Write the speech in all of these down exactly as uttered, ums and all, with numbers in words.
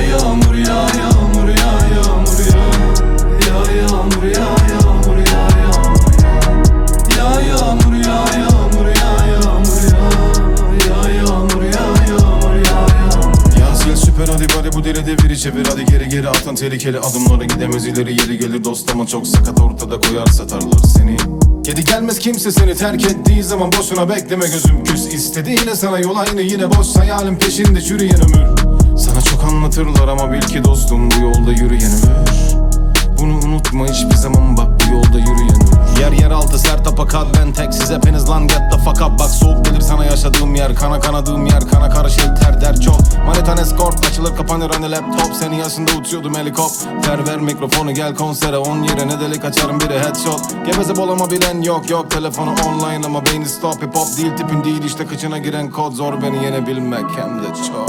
Ya yağmur ya yağmur ya yağmur ya. Ya yağmur ya yağmur ya yağmur ya. Ya yağmur ya yağmur ya yağmur ya. Ya yağmur ya yağmur ya yağmur. Yaz gel süper hadi bari bu deli deviri çevir. Hadi geri geri atan tehlikeli adımlara gidemez ileri yeri gelir. Dost ama çok sakat ortada koyar satarlar seni. Geri gelmez kimse seni terk ettiği zaman boşuna bekleme gözüm küs. İstediğine sana yol aynı yine boş hayalin peşinde çürüyen ömür. Sana çok anlatırlar ama bil ki dostum bu yolda yürüyen ölür. Bunu unutma hiçbir zaman bak bu yolda yürüyen ölür. Yer yer altı sert apakat ben tek siz hepiniz lan get the fuck up. Bak soğuk gelir sana yaşadığım yer kana kanadığım yer kana karışır ter der çok. Manitan escort açılır kapanır hani laptop. Senin yaşında uçuyordum helikopter ver mikrofonu gel konsere on yerine delik açarım biri headshot. Geveze bolama bilen yok yok telefonu online ama beyni stop hip hop değil tipin değil işte kıçına giren kod zor beni yenebilmek hem de çok.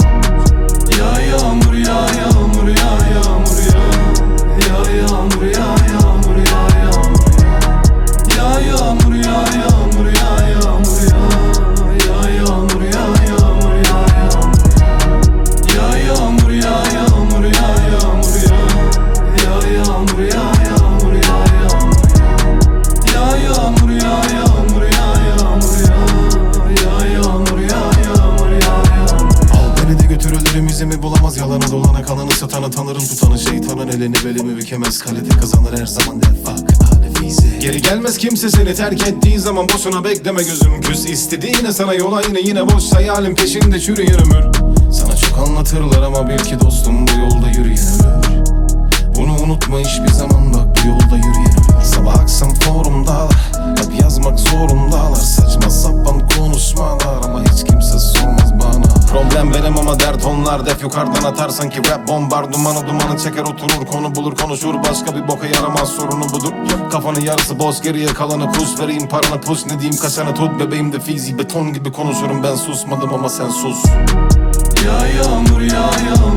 Ya yağmur ya yağmur ya yağmur ya. Ya yağmur ya yağmur ya yağmur ya. Ya yağmur ya yağmur ya yağmur ya. Ya yağmur ya yağmur ya yağmur ya. Ya yağmur ya yağmur ya yağmur ya. Ya yağmur ya yağmur ya yağmur ya. Ya yağmur ya yağmur ya yağmur ya. Ya yağmur ya yağmur ya yağmur. Al beni de götür ölürüm izimi bulamaz yalana dolana kanını satanı tanırım tutanı şeytanın elini belimi bükemez kalite kazanır her zaman that fuck fize. Geri gelmez kimse seni terk ettiği zaman boşuna bekleme gözüm küs. İstediğine sana yol aynı yine boş hayalin peşinde çürüyen ömür. Sana çok anlatırlar ama bil ki dostum bu yolda yürüyen ölür. Bunu unutma hiçbir zaman bak bu yolda yürüyen ölür. Sabah akşam forumdalar hep yazmak zorundalar. Saçma sapan konuşmalar ama hiç kimse sormaz bana. Problem benim ama dert onlar. Def yukarıdan atar sanki rap bombar. Dumanı dumanı çeker oturur konu bulur konuşur. Başka bir boka yaramaz sorunu budur. Kafanı yarısı boş geriye kalanı kus. Vereyim paranı pus ne diyeyim kaşanı tut. Bebeğim de fizi beton gibi konuşurum ben susmadım ama sen sus. Ya yağmur ya yağmur